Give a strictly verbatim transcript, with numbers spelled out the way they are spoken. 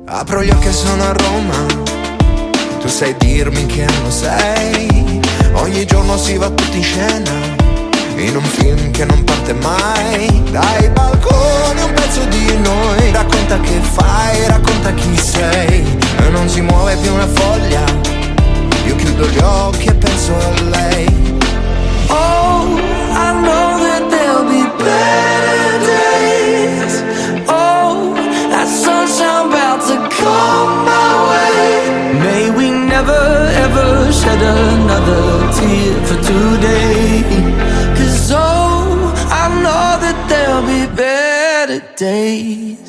Apro gli occhi e sono a Roma, tu sai dirmi che anno sei. Ogni giorno si va tutti in scena, in un film che non parte mai. Dai balconi un pezzo di noi, racconta che fai, racconta chi sei. E non si muove più una foglia, io chiudo gli occhi e penso a lei. Oh, I know that there'll be better days. Oh, that sunshine about to come my way. May we never ever shed another tear for today. Cause oh, I know that there'll be better days.